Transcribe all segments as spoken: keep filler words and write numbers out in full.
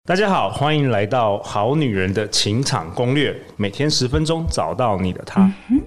大家好，欢迎来到《好女人的情场攻略》，每天十分钟，找到你的他。嗯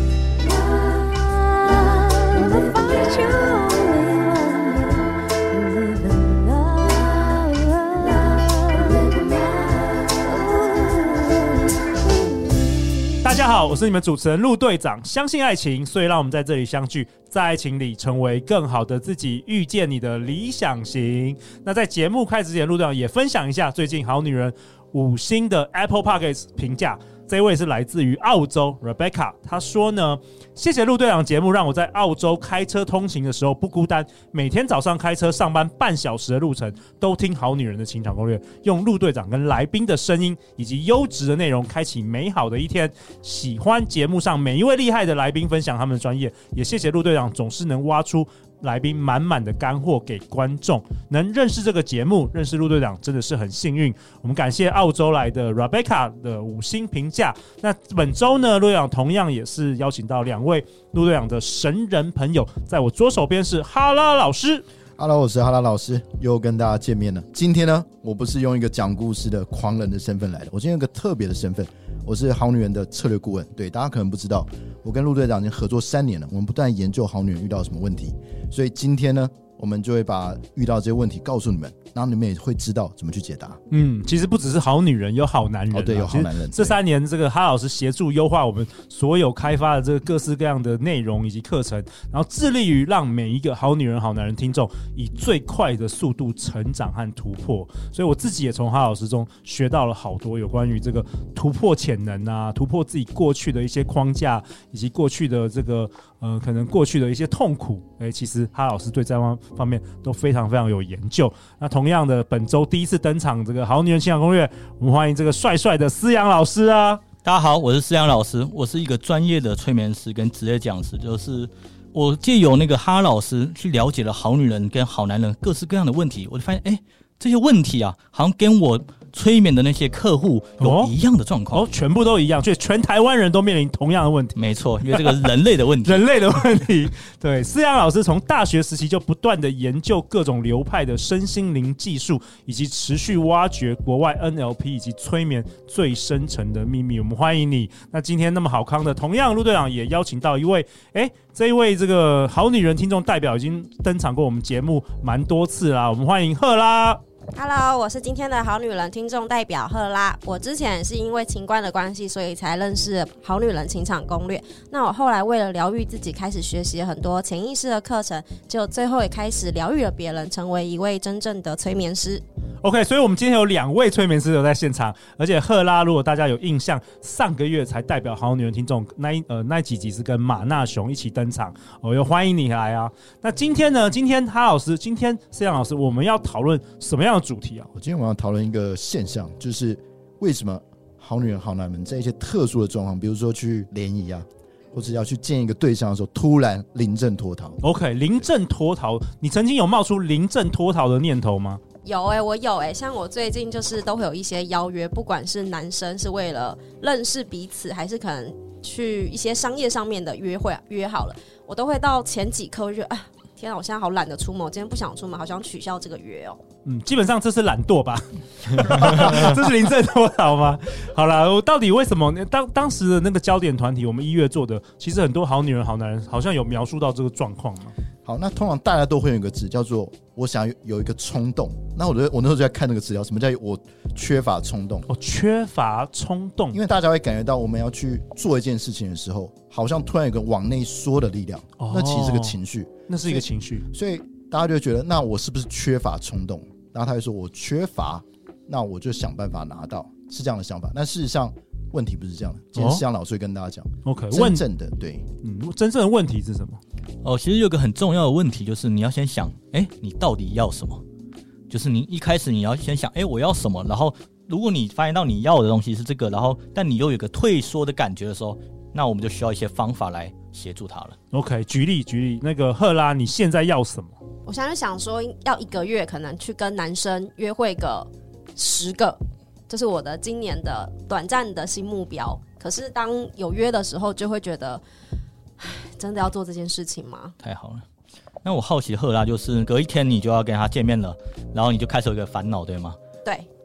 大家好，我是你们主持人陆队长。相信爱情，所以让我们在这里相聚，在爱情里成为更好的自己，遇见你的理想型。那在节目开始之前，陆队长也分享一下最近好女人五星的 Apple Podcast 评价。这一位是来自于澳洲 Rebecca， 她说呢，谢谢陆队长节目，让我在澳洲开车通勤的时候不孤单，每天早上开车上班半小时的路程都听好女人的情场攻略，用陆队长跟来宾的声音以及优质的内容开启美好的一天。喜欢节目上每一位厉害的来宾分享他们的专业，也谢谢陆队长总是能挖出来宾满满的干货给观众。能认识这个节目，认识陆队长真的是很幸运。我们感谢澳洲来的 Rebecca 的五星评价。那本周呢，陆队长同样也是邀请到两位陆队长的神人朋友，在我左手边是哈拉老师。 Hello， 我是哈拉老师，又跟大家见面了。今天呢，我不是用一个讲故事的狂人的身份来的，我今天有个特别的身份，我是好女人的策略顾问。对，大家可能不知道，我跟陆队长已经合作三年了，我们不断研究好女人遇到什么问题，所以今天呢，我们就会把遇到这些问题告诉你们，然后你们也会知道怎么去解答。 嗯，其实不只是好女人，有好男人。 哦，对，有好男人。 这三年，这个哈老师协助优化我们所有开发的这个各式各样的内容以及课程，然后致力于让每一个好女人、好男人听众以最快的速度成长和突破。所以我自己也从哈老师中学到了好多有关于这个突破潜能啊，突破自己过去的一些框架，以及过去的这个呃，可能过去的一些痛苦。哎，其实哈老师对这方面都非常非常有研究。那同样的，本周第一次登场这个好女人情场攻略，我们欢迎这个帅帅的思阳老师啊！ 大家好，我是思阳老师，我是一个专业的催眠师跟职业讲师，就是我借由那个哈老师去了解了好女人跟好男人各式各样的问题，我就发现，哎，这些问题啊，好像跟我催眠的那些客户有一样的状况哦, 哦，全部都一样，所以全台湾人都面临同样的问题。 没错，因为这个人类的问题， 人类的问题。对，思阳老师从大学时期就不断的研究各种流派的身心灵技术，以及持续挖掘国外 N L P 以及催眠最深层的秘密。我们欢迎你。那今天那么好康的，同样陆队长也邀请到一位，哎，这一位这个好女人听众代表已经登场过我们节目蛮多次啦，我们欢迎赫拉。 Hello， 我是今天的好女人听众代表赫拉。我之前是因为情关的关系，所以才认识好女人情场攻略。那我后来为了疗愈自己，开始学习很多潜意识的课程，就最后也开始疗愈了别人，成为一位真正的催眠师。 OK， 所以我们今天有两位催眠师有在现场，而且赫拉，如果大家有印象，上个月才代表好女人听众那一呃那几集是跟马纳雄一起登场，我、哦、又欢迎你来啊。那今天呢？今天哈老师，今天思阳老师，我们要讨论什么样的主题啊？ 我今天我们要讨论一个现象，就是为什么好女人、好男人在一些特殊的状况，比如说去联谊啊，或者要去见一个对象的时候，突然临阵脱逃。 OK， 临阵脱逃，你曾经有冒出临阵脱逃的念头吗？ 有哎、欸，我有哎、欸，像我最近就是都会有一些邀约，不管是男生是为了认识彼此，还是可能去一些商业上面的约会约好了，我都会到前几刻就哎，天啊，我现在好懒得出门，我今天不想出门，好想取消这个约哦。 嗯，基本上这是懒惰吧？这是临阵脱逃吗？好啦，我到底为什么当当时的那个焦点团体，我们一月做的，其实很多好女人、好男人好像有描述到这个状况吗？ 好，那通常大家都会有一个字叫做我想有一个冲动。那我觉得我那时候就在看那个资料，什么叫我缺乏冲动？ 哦，缺乏冲动， 因为大家会感觉到我们要去做一件事情的时候，好像突然有个往内缩的力量，哦、那其实是个情绪， 那是一个情绪， 所以大家就会觉得，那我是不是缺乏冲动？然后他就说我缺乏，那我就想办法拿到，是这样的想法。但事实上问题不是这样的。今天思阳老师会跟大家讲 ，OK， 真正的对， 嗯，真正的问题是什么？ 哦，其实有个很重要的问题，就是你要先想，哎，你到底要什么？就是你一开始你要先想，哎，我要什么？然后如果你发现到你要的东西是这个，然后但你又有一个退缩的感觉的时候，那我们就需要一些方法来协助他了。 OK， 举例举例，那个赫拉，你现在要什么？ 我现在就想说，要一个月可能去跟男生约会个十个，这是我的今年的短暂的新目标。可是当有约的时候，就会觉得，真的要做这件事情吗？ 太好了。那我好奇赫拉就是隔一天你就要跟他见面了，然后你就开始有一个烦恼，对吗？ 对。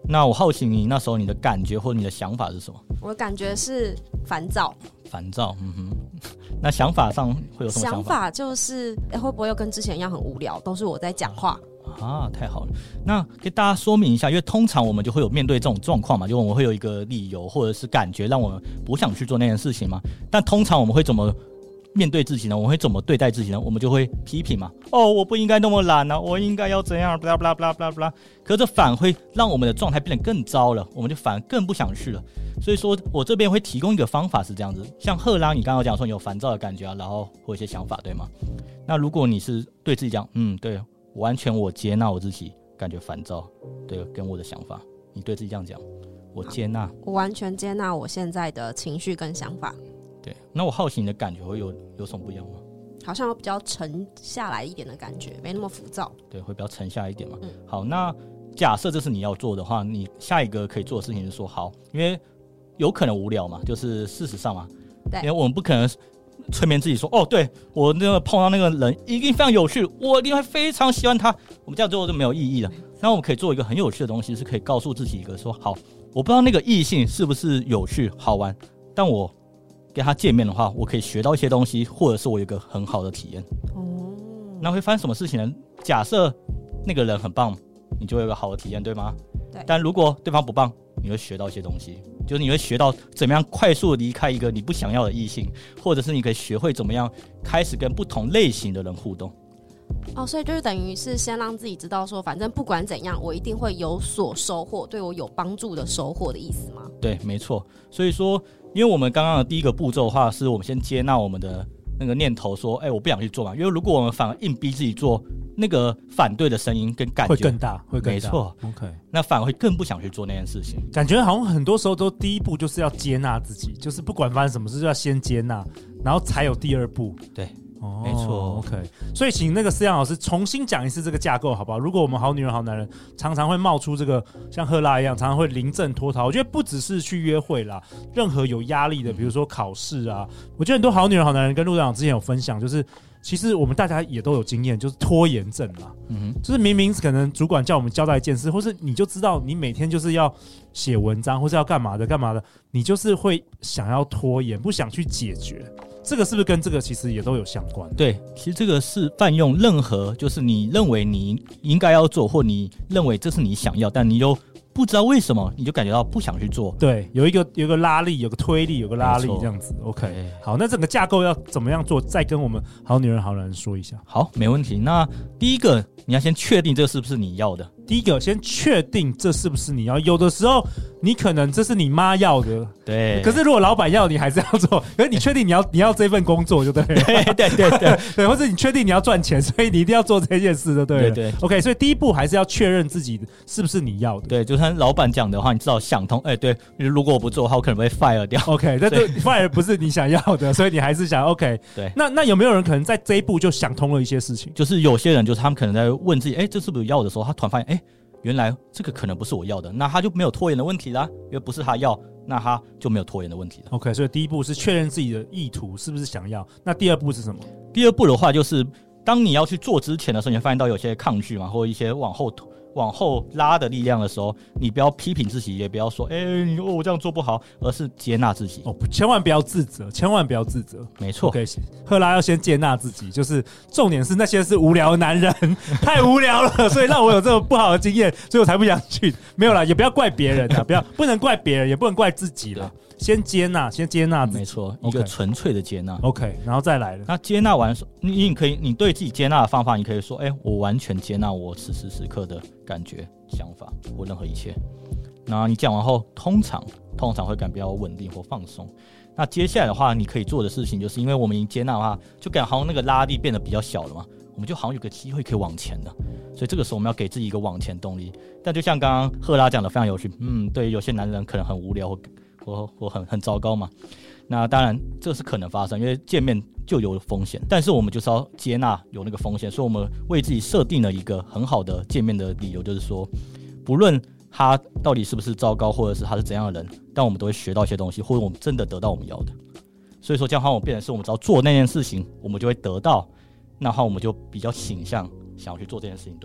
那我好奇你那时候你的感觉或你的想法是什么？ 我的感觉是烦躁， 烦躁，嗯哼。那想法上会有什么想法？ 想法就是，哎、欸，会不会又跟之前一样很无聊，都是我在讲话？ 啊，太好了！那给大家说明一下，因为通常我们就会有面对这种状况嘛，就我们会有一个理由或者是感觉让我们不想去做那件事情嘛。但通常我们会怎么面对自己呢？我们会怎么对待自己呢？我们就会批评嘛。哦，我不应该那么懒啊，我应该要怎样？blah blah blah blah blah。可是这反而会让我们的状态变得更糟了，我们就反而更不想去了。所以说我这边会提供一个方法是这样子，像赫拉，你刚刚讲说你有烦躁的感觉啊，然后会有一些想法，对吗？那如果你是对自己讲，嗯，对。完全我接纳我自己感觉烦躁，对，跟我的想法，你对自己这样讲，我接纳， 我完全接纳我现在的情绪跟想法。 对，那我好奇你的感觉会有有什么不一样吗？ 好像有比较沉下来一点的感觉，没那么浮躁。 对，会比较沉下来一点嘛。 嗯、 好，那假设这是你要做的话，你下一个可以做的事情是说，好，因为有可能无聊嘛，就是事实上嘛， 对， 因为我们不可能催眠自己说，哦，对，我那个碰到那个人一定非常有趣，我一定会非常喜欢他。我们这样做就没有意义了。那我们可以做一个很有趣的东西，是可以告诉自己一个说，好，我不知道那个异性是不是有趣好玩，但我跟他见面的话，我可以学到一些东西，或者是我有一个很好的体验。哦，那会发生什么事情呢？假设那个人很棒，你就会有个好的体验，对吗？ 对。 但如果对方不棒，你会学到一些东西。就是你会学到怎么样快速离开一个你不想要的异性，或者是你可以学会怎么样开始跟不同类型的人互动。 哦，所以就是等于是先让自己知道说，反正不管怎样，我一定会有所收获，对我有帮助的收获的意思吗？ 对，没错。所以说，因为我们刚刚的第一个步骤的话，是我们先接纳我们的那个念头，说，哎、欸，我不想去做嘛。因为如果我们反而硬逼自己做，那个反对的声音跟感觉会更大，会更大。 没错 ，OK， 那反而会更不想去做那件事情。 感觉好像很多时候都第一步就是要接纳自己，就是不管发生什么事，就要先接纳，然后才有第二步。 对。 哦， 没错 ，OK， 所以请那个思阳老师重新讲一次这个架构，好不好？如果我们好女人、好男人常常会冒出这个像赫拉一样，常常会临阵脱逃，我觉得不只是去约会啦，任何有压力的，比如说考试啊，我觉得很多好女人、好男人跟陆队长之前有分享，就是其实我们大家也都有经验，就是拖延症啦，嗯哼，就是明明可能主管叫我们交代一件事，或是你就知道你每天就是要写文章，或是要干嘛的干嘛的，你就是会想要拖延，不想去解决。这个是不是跟这个其实也都有相关？ 对，其实这个是泛用任何就是你认为你应该要做，或你认为这是你想要，但你又不知道为什么，你就感觉到不想去做。 对，有一个有一个拉力，有个推力，有个拉力这样子。OK， 好，那整个架构要怎么样做？再跟我们好女人、好男人说一下。 好，没问题。那第一个，你要先确定这个是不是你要的。 第一个，先确定这是不是你要。有的时候，你可能这是你妈要的， 对。 可是如果老板要，你还是要做。可是你确定你要你要这份工作就对了， 对对对对对，或者你确定你要赚钱，所以你一定要做这件事就对了。 对对。 OK， 所以第一步还是要确认自己是不是你要的。 对，就像老板讲的话，你至少想通。哎、欸，对，如果我不做的话，我可能被 fire 掉。 OK， 但是 fire 不是你想要的，所以你还是想 OK。 对。 那那有没有人可能在这一步就想通了一些事情？ 就是有些人就是他们可能在问自己，哎、欸，这是不是要的时候，他突然发现，哎、欸。原来这个可能不是我要的，那他就没有拖延的问题啦，因为不是他要，那他就没有拖延的问题了。 OK， 所以第一步是确认自己的意图是不是想要，那第二步是什么？ 第二步的话，就是当你要去做之前的时候，你会发现到有些抗拒嘛，或一些往后往后拉的力量的时候，你不要批评自己，也不要说，哎、欸，你我这样做不好，而是接纳自己。 哦，千万不要自责，千万不要自责。 没错。 OK， 赫拉要先接纳自己，就是重点是那些是无聊的男人，太无聊了，所以让我有这种不好的经验，所以我才不想去。没有啦，也不要怪别人啊，不要不能怪别人，也不能怪自己啦。先接纳，先接纳自己， 没错，一个纯粹的接纳。 OK， 然后再来了。 那接纳完，你你可以，你对自己接纳的方法，你可以说，哎、欸，我完全接纳我此时此刻的感觉、想法或任何一切。那你讲完后，通常通常会感觉比较稳定或放松。那接下来的话，你可以做的事情，就是因为我们已经接纳的话，就感觉好像那个拉力变得比较小了嘛，我们就好像有个机会可以往前的。所以这个时候我们要给自己一个往前动力。但就像刚刚赫拉讲的非常有趣，嗯，对，有些男人可能很无聊或或或很很糟糕嘛。那当然这是可能发生，因为见面就有风险，但是我们就是要接纳有那个风险，所以我们为自己设定了一个很好的见面的理由，就是说不论他到底是不是糟糕，或者是他是怎样的人，但我们都会学到一些东西，或者我们真的得到我们要的。所以说这样的话，我们变成是我们只要做那件事情，我们就会得到，那话我们就比较倾向想要去做这件事情，对吗？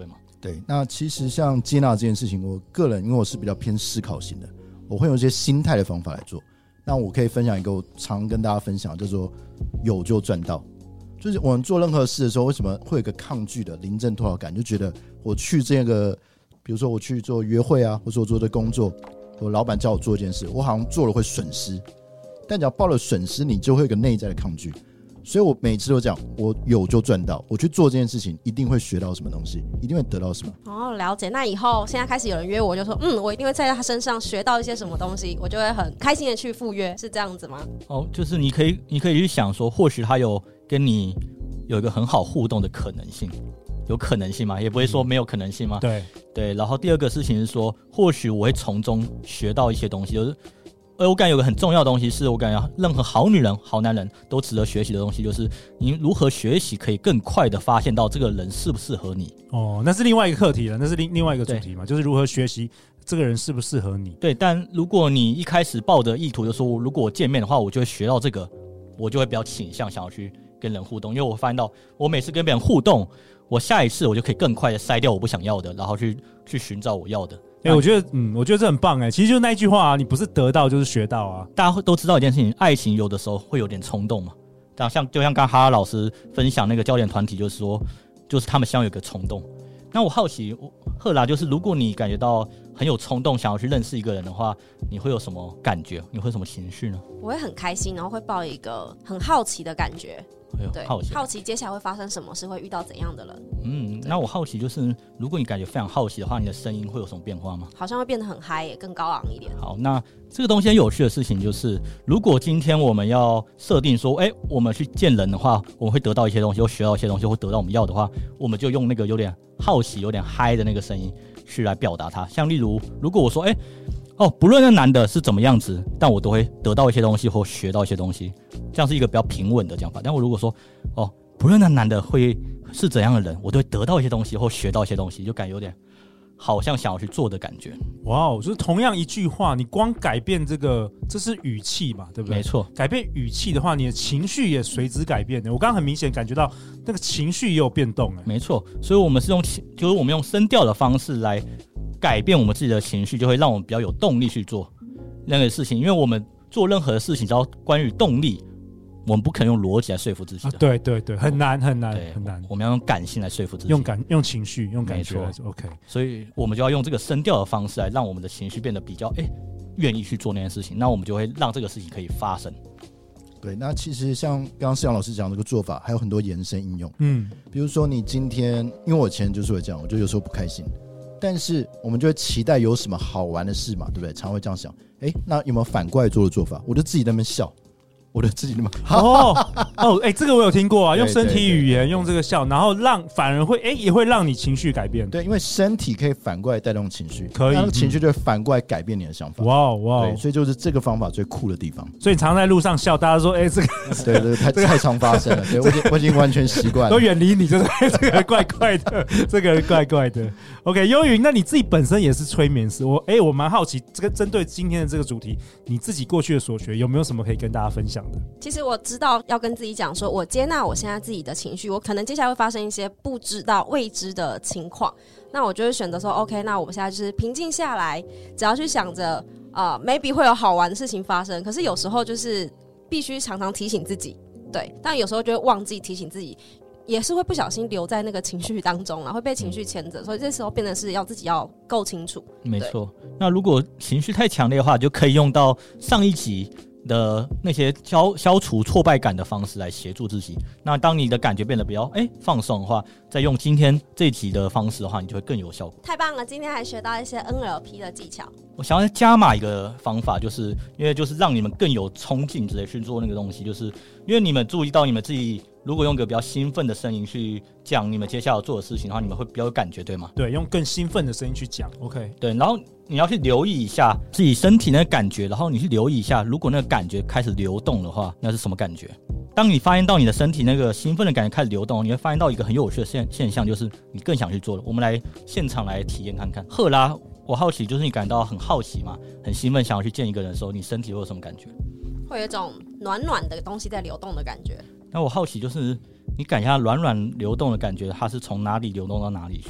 对，那其实像接纳这件事情，我个人因为我是比较偏思考型的，我会用一些心态的方法来做。那我可以分享一个我常跟大家分享，叫做有就赚到。就是我们做任何事的时候，为什么会有一个抗拒的临阵脱逃感？就觉得我去这个，比如说我去做约会啊，或者我做这工作，我老板叫我做一件事，我好像做了会损失。但只要报了损失，你就会有一个内在的抗拒。所以我每次都讲，我有就赚到，我去做这件事情，一定会学到什么东西，一定会得到什么。 哦，了解。那以后现在开始有人约我，就说，嗯，我一定会在他身上学到一些什么东西，我就会很开心的去赴约，是这样子吗？ 哦，就是你可以，你可以去想说，或许他有跟你有一个很好互动的可能性，有可能性吗？也不会说没有可能性吗？ 嗯、对对。然后第二个事情是说，或许我会从中学到一些东西，就是。而我感觉有个很重要的东西，是我感觉任何好女人、好男人都值得学习的东西，就是你如何学习可以更快的发现到这个人适不适合你。 哦，那是另外一个课题了，那是另另外一个主题嘛，就是如何学习这个人适不适合你。 对，但如果你一开始抱的意图就是说，如果我见面的话，我就会学到这个，我就会比较倾向想要去跟人互动，因为我发现到我每次跟别人互动，我下一次我就可以更快的筛掉我不想要的，然后去去寻找我要的。 哎、欸，我觉得，嗯，我觉得这很棒哎。其实就那一句话啊，你不是得到就是学到啊。 大家都知道一件事情，爱情有的时候会有点冲动嘛。像就像刚刚哈哈老师分享那个教练团体，就是说，就是他们相有一个冲动。那我好奇，赫拉，就是如果你感觉到很有冲动，想要去认识一个人的话，你会有什么感觉？你会有什么情绪呢？ 我会很开心，然后会抱一个很好奇的感觉。对， 好奇， 好奇接下来会发生什么事，会遇到怎样的人。 嗯，那我好奇就是，如果你感觉非常好奇的话，你的声音会有什么变化吗？ 好像会变得很嗨，更高昂一点。 好，那这个东西很有趣的事情就是，如果今天我们要设定说，哎、欸，我们去见人的话，我们会得到一些东西，或学到一些东西，或得到我们要的话，我们就用那个有点好奇、有点嗨的那个声音去来表达它。像例如，如果我说，哎、欸。哦，不论那男的是怎么样子，但我都会得到一些东西或学到一些东西，这样是一个比较平稳的讲法。但我如果说，哦，不论那男的会是怎样的人，我都会得到一些东西或学到一些东西，就感觉有点好像想要去做的感觉。 哇哦，就是同样一句话，你光改变这个，这是语气嘛，对不对？ 没错， 改变语气的话，你的情绪也随之改变的。我刚刚很明显感觉到那个情绪也有变动哎。 没错，所以我们是用，就是我们用声调的方式来改变我们自己的情绪，就会让我们比较有动力去做那个事情。因为我们做任何的事情，只要关于动力，我们不可能用逻辑来说服自己的。 啊、对对对，很难很难很难。 我们要用感性来说服自己， 用感用情绪用感觉来说 OK。 所以我们就要用这个声调的方式来让我们的情绪变得比较哎愿意去做那件事情，那我们就会让这个事情可以发生。 对，那其实像刚刚世阳老师讲的这个做法，还有很多延伸应用。 嗯， 比如说你今天，因为我以前就是会这样，我就有时候不开心。但是我们就会期待有什么好玩的事嘛，对不对？常会这样想，哎，那有没有反过来做的做法？我就自己在那边笑，我就自己那么哦哦，哎，这个我有听过啊，用身体语言，用这个笑，然后让反而会哎也会让你情绪改变。 对，因为身体可以反过来带动情绪， 可以， 那个情绪就会反过来改变你的想法。 哇哇， 对，所以就是这个方法最酷的地方。 所以你常在路上笑，大家说哎这个， 对对，太太常发生了，对我已经我已经完全习惯了， 都远离你，就是这个怪怪的，这个怪怪的。OK， 幽云，那你自己本身也是催眠师，我哎我蛮好奇，这个针对今天的这个主题，你自己过去的所学有没有什么可以跟大家分享的？ 其实我知道要跟自己讲说，我接纳我现在自己的情绪，我可能接下来会发生一些不知道未知的情况，那我就会选择说 OK， 那我们现在就是平静下来，只要去想着呃 maybe 会有好玩的事情发生，可是有时候就是必须常常提醒自己，对，但有时候就会忘记提醒自己，也是会不小心留在那个情绪当中啦，会被情绪牵着，所以这时候变得是要自己要够清楚。 没错，那如果情绪太强烈的话，就可以用到上一集的那些 消, 消除挫败感的方式来协助自己。那当你的感觉变得比较哎放松的话，再用今天这一集的方式的话，你就会更有效果。 太棒了，今天还学到一些 N L P 的技巧。 我想要加码一个方法，就是因为就是让你们更有冲劲之类去做那个东西，就是因为你们注意到你们自己如果用一个比较兴奋的声音去讲你们接下来要做的事情的话，你们会比较有感觉，对吗？ 对，用更兴奋的声音去讲 OK。 对，然后你要去留意一下自己身体那个感觉，然后你去留意一下，如果那个感觉开始流动的话，那是什么感觉？当你发现到你的身体那个兴奋的感觉开始流动，你会发现到一个很有趣的 现, 现象，就是你更想去做了。我们来现场来体验看看。赫拉，我好奇就是你感到很好奇嘛，很兴奋想要去见一个人的时候，你身体会有什么感觉？ 会有一种暖暖的东西在流动的感觉。 那我好奇就是你感觉它软软流动的感觉，它是从哪里流动到哪里去呢？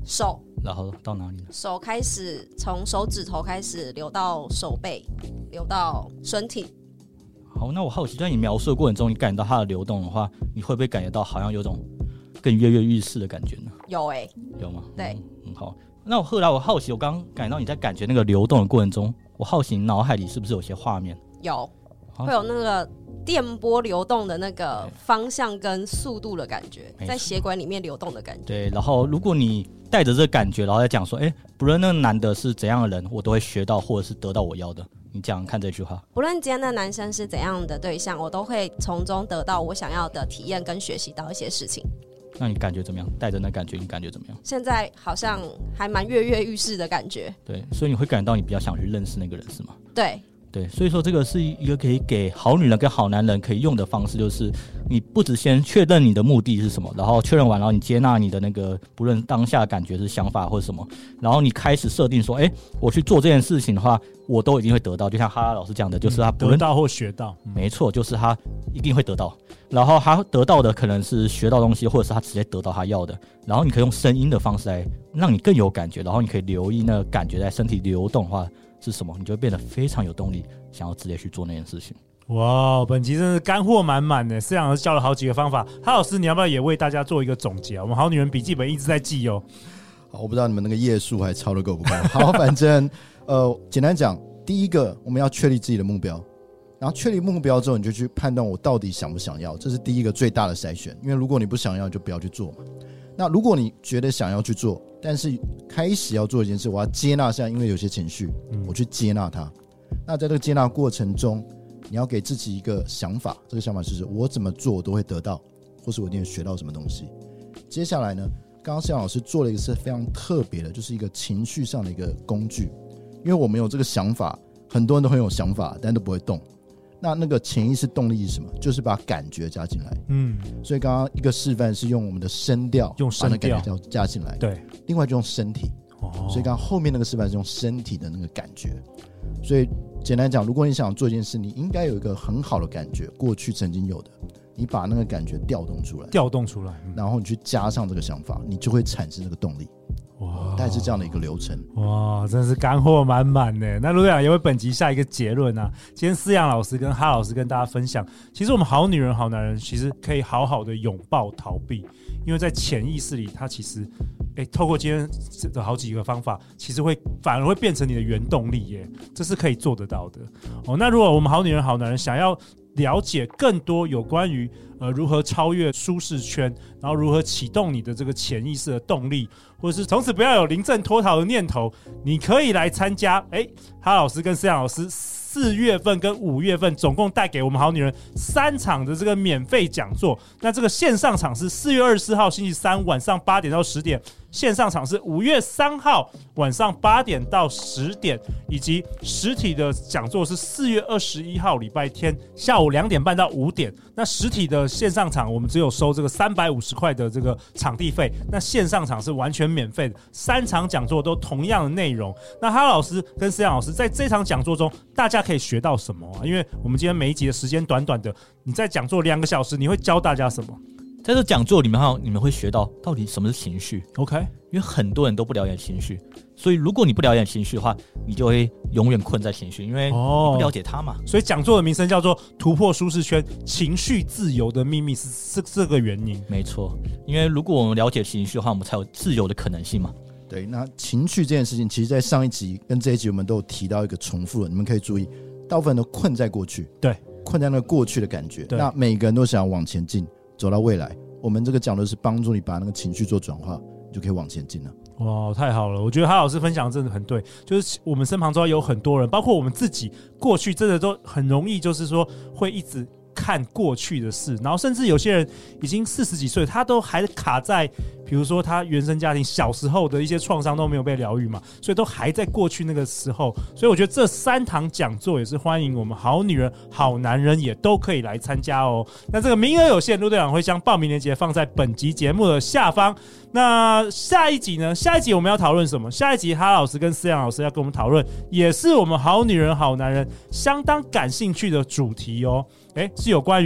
手， 然后到哪里呢？ 手开始从手指头开始流到手背，流到身体。 好，那我好奇，在你描述的过程中，你感觉到它的流动的话，你会不会感觉到好像有种更跃跃欲试的感觉呢？ 有哎、欸， 有吗？ 对， 嗯，好。那我后来我好奇，我刚刚感觉到你在感觉那个流动的过程中，我好奇你脑海里是不是有些画面？ 有，会有那个电波流动的那个方向跟速度的感觉，在血管里面流动的感觉。 对，然后如果你带着这个感觉，然后再讲说，哎，不论那个男的是怎样的人，我都会学到或者是得到我要的。你讲看这句话， 不论今天的男生是怎样的对象，我都会从中得到我想要的体验跟学习到一些事情。 那你感觉怎么样？带着那感觉，你感觉怎么样？ 现在好像还蛮跃跃欲试的感觉。 对，所以你会感觉到你比较想去认识那个人，是吗？ 对。 对，所以说这个是一个可以给好女人跟好男人可以用的方式，就是你不只先确认你的目的是什么，然后确认完，然后你接纳你的那个不论当下的感觉是想法或者什么，然后你开始设定说，哎，我去做这件事情的话，我都一定会得到，就像哈拉老师讲的，就是他不论得到或学到， 嗯、没错，就是他一定会得到，然后他得到的可能是学到东西，或者是他直接得到他要的，然后你可以用声音的方式来让你更有感觉，然后你可以留意那个感觉在身体流动的话是什么，你就会变得非常有动力，想要直接去做那件事情。 哇，本集真是干货满满的，思阳老师教了好几个方法。哈老师，你要不要也为大家做一个总结？我们好女人笔记本一直在记哦。 好，我不知道你们那个页数还抄得够不够。好，反正呃，简单讲，第一个我们要确立自己的目标，然后确立目标之后，你就去判断我到底想不想要，这是第一个最大的筛选。因为如果你不想要，就不要去做嘛。那如果你觉得想要去做，但是开始要做一件事，我要接纳下，因为有些情绪，我去接纳它。那在这个接纳过程中，你要给自己一个想法，这个想法是我怎么做我都会得到，或是我一定会学到什么东西。接下来呢，刚刚思阳老师做了一个是非常特别的，就是一个情绪上的一个工具。因为我们有这个想法，很多人都很有想法，但都不会动。那那个潜意识动力是什么？就是把感觉加进来。嗯，所以刚刚一个示范是用我们的声调， 用声调把那个感觉加进来。 对， 另外就用身体。哦，所以刚刚后面那个示范是用身体的那个感觉。所以简单讲，如果你想做一件事，你应该有一个很好的感觉，过去曾经有的，你把那个感觉调动出来， 调动出来， 嗯、然后你去加上这个想法，你就会产生那个动力。哇，大概是这样的一个流程。 哇，真是干货满满呢。那陆队长也为本集下一个结论啊。今天思阳老师跟哈老师跟大家分享，其实我们好女人好男人其实可以好好的拥抱逃避，因为在潜意识里，它其实哎，透过今天的好几个方法，其实会反而会变成你的原动力耶，这是可以做得到的。哦，那如果我们好女人好男人想要了解更多有关于呃如何超越舒适圈，然后如何启动你的这个潜意识的动力，或者是从此不要有临阵脱逃的念头，你可以来参加哎哈老师跟思阳老师四月份跟五月份总共带给我们好女人三场的这个免费讲座。那这个线上场是四月二十四号星期三晚上八点到十点，线上场是五月三号晚上八点到十点，以及实体的讲座是四月二十一号礼拜天下午两点半到五点。那实体的线上场我们只有收这个三百五十块的这个场地费，那线上场是完全免费的，三场讲座都同样的内容。那哈老师跟思阳老师在这场讲座中，大家可以学到什么啊？因为我们今天每一集的时间短短的，你在讲座两个小时，你会教大家什么？ 在这讲座里面，你们会学到到底什么是情绪。 OK， 因为很多人都不了解情绪，所以如果你不了解情绪的话，你就会永远困在情绪，因为你不了解它嘛。 所以讲座的名称叫做“突破舒适圈，情绪自由的秘密”，是是这个原因。 没错，因为如果我们了解情绪的话，我们才有自由的可能性嘛。 对，那情绪这件事情，其实在上一集跟这一集我们都有提到一个重复的，你们可以注意，大部分都困在过去， 对， 困在那个过去的感觉。那每个人都想要往前进，走到未来。我们这个讲的是帮助你把那个情绪做转化，你就可以往前进了。 哇，太好了！我觉得哈老师分享的真的很对，就是我们身旁周遭有很多人，包括我们自己，过去真的都很容易，就是说会一直看过去的事，然后甚至有些人已经四十几岁，他都还卡在，比如说他原生家庭小时候的一些创伤都没有被疗愈嘛，所以都还在过去那个时候。所以我觉得这三堂讲座也是欢迎我们好女人、好男人也都可以来参加哦。那这个名额有限，陆队长会将报名链接放在本集节目的下方。那下一集呢？下一集我们要讨论什么？下一集哈老师跟思阳老师要跟我们讨论，也是我们好女人、好男人相当感兴趣的主题哦。诶，是有关于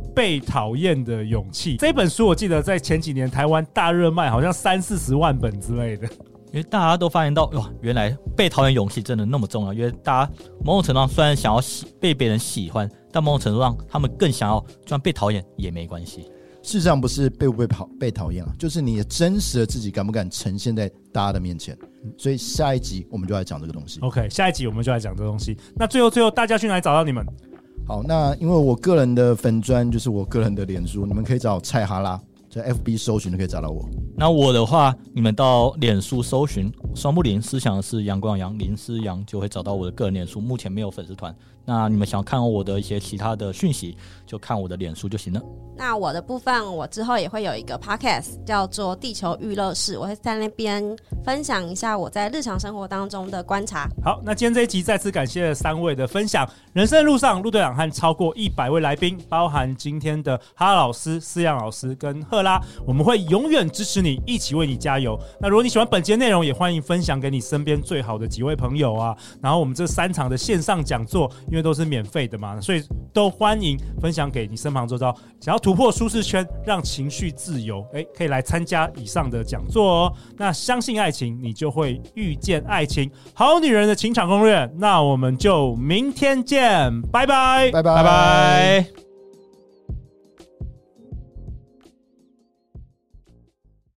被讨厌的勇气》这本书，我记得在前几年台湾大热卖，好像三四十万本之类的。 因为大家都发现到，哇，原来被讨厌勇气真的那么重要。因为大家某种程度上虽然想要喜被别人喜欢，但某种程度上他们更想要，就算被讨厌也没关系。 事实上不是被不被讨被讨厌啊，就是你真实的自己敢不敢呈现在大家的面前。所以下一集我们就来讲这个东西。 OK， 下一集我们就来讲这个东西。那最后最后大家去哪里找到你们？ 好，那因为我个人的粉专就是我个人的脸书，你们可以找蔡哈拉，在 F B 搜寻就可以找到我。 那我的话，你们到脸书搜寻双木林，思想是阳光阳，林思阳，就会找到我的个人脸书。目前没有粉丝团，那你们想看我的一些其他的讯息，就看我的脸书就行了。 那我的部分，我之后也会有一个 podcast 叫做地球娱乐室，我会在那边分享一下我在日常生活当中的观察。 好，那今天这一集再次感谢三位的分享。人生的路上，陆队长和超过一百位来宾，包含今天的哈老师、思阳老师跟赫拉，我们会永远支持你，一起为你加油。那如果你喜欢本节内容，也欢迎分享给你身边最好的几位朋友啊。然后我们这三场的线上讲座，因为都是免费的嘛，所以都欢迎分享给你身旁周遭想要突破舒适圈，让情绪自由，哎，可以来参加以上的讲座哦。那相信爱情，你就会遇见爱情。好女人的情场攻略，那我们就明天见，拜拜， 拜拜拜拜。